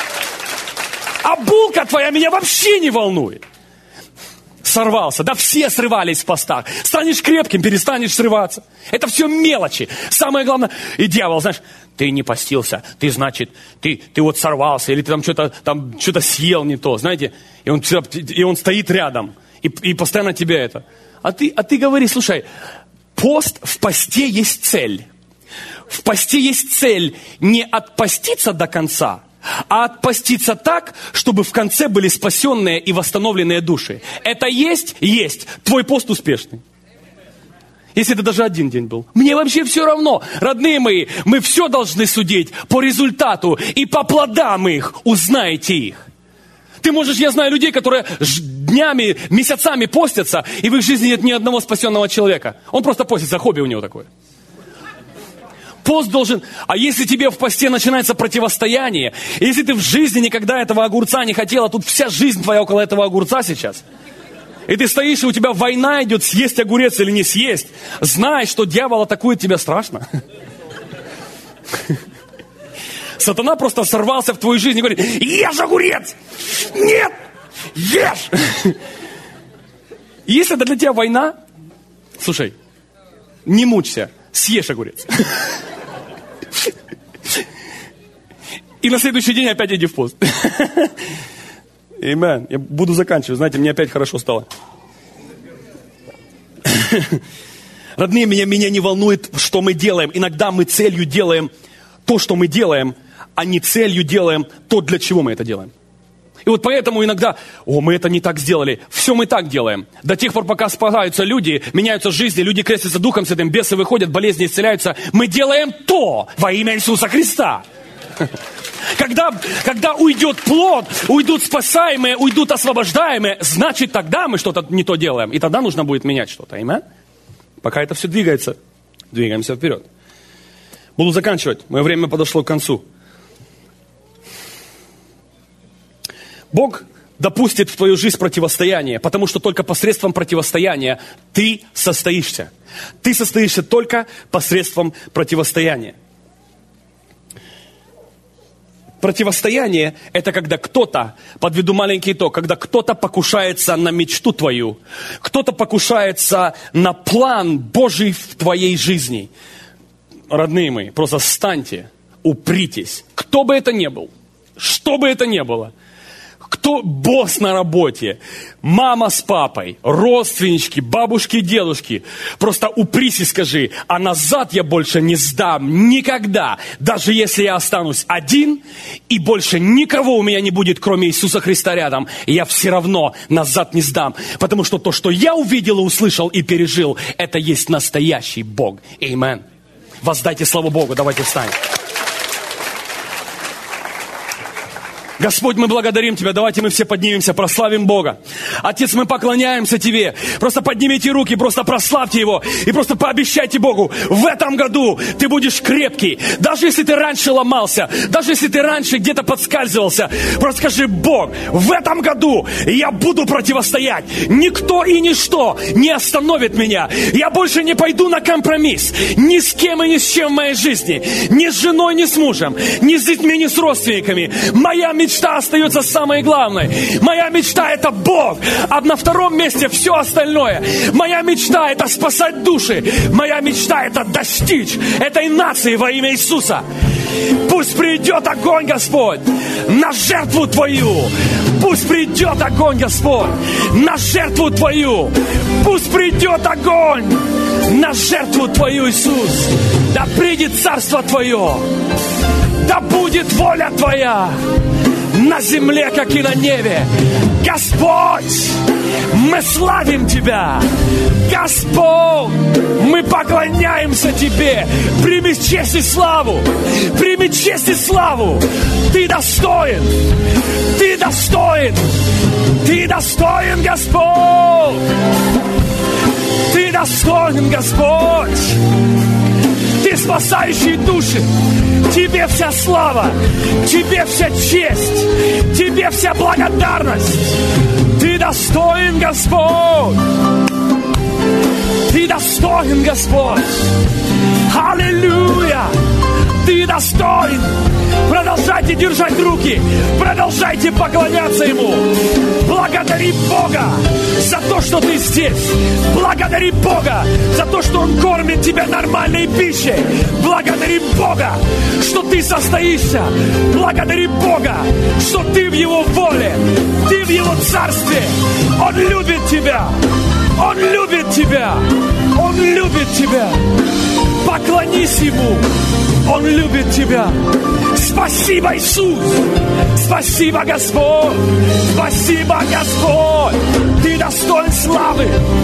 А булка твоя меня вообще не волнует. Сорвался. Да все срывались в постах. Станешь крепким, перестанешь срываться. Это все мелочи. Самое главное, и дьявол, знаешь, ты не постился, ты, значит, ты, ты вот сорвался, или ты там что-то там что-то съел не то, знаете, и он, и он стоит рядом, и, и постоянно тебя это. А ты, а ты говори, слушай, пост, в посте есть цель. В посте есть цель не отпоститься до конца, а отпоститься так, чтобы в конце были спасенные и восстановленные души. Это есть? Есть. Твой пост успешный. Если это даже один день был. Мне вообще все равно. Родные мои, мы все должны судить по результату и по плодам их. Узнаете их. Ты можешь, я знаю людей, которые днями, месяцами постятся, и в их жизни нет ни одного спасенного человека. Он просто постится, хобби у него такое. Пост должен... А если тебе в посте начинается противостояние, если ты в жизни никогда этого огурца не хотел, а тут вся жизнь твоя около этого огурца сейчас... И ты стоишь, и у тебя война идет, съесть огурец или не съесть. Знай, что дьявол атакует тебя страшно. Сатана просто сорвался в твою жизнь и говорит, ешь огурец! Нет! Ешь! Если это для тебя война, слушай, не мучься, съешь огурец. И на следующий день опять иди в пост. Аминь. Я буду заканчивать. Знаете, мне опять хорошо стало. Родные, меня, меня не волнует, что мы делаем. Иногда мы целью делаем то, что мы делаем, а не целью делаем то, для чего мы это делаем. И вот поэтому иногда, о, мы это не так сделали. Все мы так делаем. До тех пор, пока спасаются люди, меняются жизни, люди крестятся Духом Святым, бесы выходят, болезни исцеляются. Мы делаем то во имя Иисуса Христа. Когда, когда уйдет плод, уйдут спасаемые, уйдут освобождаемые, значит, тогда мы что-то не то делаем. И тогда нужно будет менять что-то. Аминь? Пока это все двигается, двигаемся вперед. Буду заканчивать. Мое время подошло к концу. Бог допустит в твою жизнь противостояние, потому что только посредством противостояния ты состоишься. Ты состоишься только посредством противостояния. Противостояние – это когда кто-то, подведу маленький итог, когда кто-то покушается на мечту твою, кто-то покушается на план Божий в твоей жизни. Родные мои, просто встаньте, упритесь, кто бы это ни был, что бы это ни было. Кто босс на работе, мама с папой, родственнички, бабушки, дедушки. Просто упрись и скажи, а назад я больше не сдам никогда. Даже если я останусь один, и больше никого у меня не будет, кроме Иисуса Христа рядом, я все равно назад не сдам. Потому что то, что я увидел, и услышал и пережил, это есть настоящий Бог. Аминь. Воздайте славу Богу, давайте встанем. Господь, мы благодарим Тебя. Давайте мы все поднимемся, прославим Бога. Отец, мы поклоняемся Тебе. Просто поднимите руки, просто прославьте Его. И просто пообещайте Богу, в этом году ты будешь крепкий. Даже если ты раньше ломался, даже если ты раньше где-то подскальзывался, просто скажи, Бог, в этом году я буду противостоять. Никто и ничто не остановит меня. Я больше не пойду на компромисс. Ни с кем и ни с чем в моей жизни. Ни с женой, ни с мужем. Ни с детьми, ни с родственниками. Моя мечта Мечта остается самой главной. Моя мечта – это Бог. А на втором месте все остальное. Моя мечта – это спасать души. Моя мечта – это достичь этой нации во имя Иисуса. Пусть придет огонь, Господь, на жертву Твою. Пусть придет огонь, Господь, на жертву Твою. Пусть придет огонь на жертву Твою, Иисус. Да придет царство Твое. Да будет воля Твоя на земле, как и на небе. Господь, мы славим Тебя. Господь, мы поклоняемся Тебе. Прими честь и славу. Прими честь и славу. Ты достоин. Ты достоин. Ты достоин, Господь. Ты достоин, Господь. Ты спасающий души. Тебе вся слава, Тебе вся честь, Тебе вся благодарность. Ты достоин, Господь. Ты достоин, Господь. Аллилуйя. Ты достоин. Продолжайте держать руки. Продолжайте поклоняться Ему. Благодари Бога за то, что ты здесь. Благодари Бога за то, что Он кормит тебя нормальной пищей. Благодари Бога, что ты состоишься. Благодари Бога, что ты в Его воле. Ты в Его царстве. Он любит тебя. Он любит тебя. Он любит тебя. Поклонись Ему. Он любит тебя. Спасибо, Иисус. Спасибо, Господь. Спасибо, Господь. Ты достоин славы.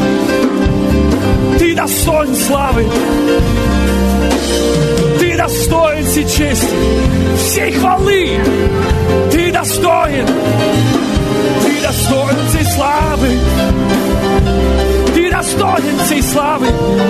Ты достоин славы. Ты достоин всей чести, всей хвалы. Ты достоин. Ты достоин всей славы. Ты достоин всей славы.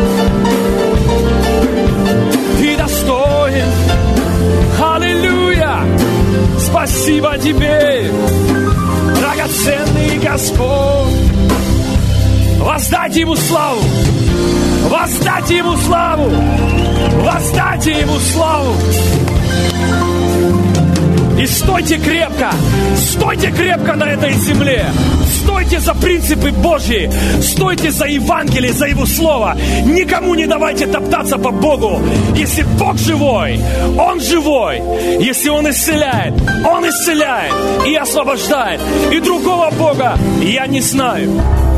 Ты достоин. Аллилуйя. Спасибо Тебе, драгоценный Господь. Воздайте Ему славу. Воздайте Ему славу. Воздайте Ему славу. И стойте крепко. Стойте крепко на этой земле. Стойте за принципы Божьи. Стойте за Евангелие, за Его Слово. Никому не давайте топтаться по Богу. Если Бог живой, Он живой. Если Он исцеляет, Он исцеляет и освобождает. И другого Бога я не знаю.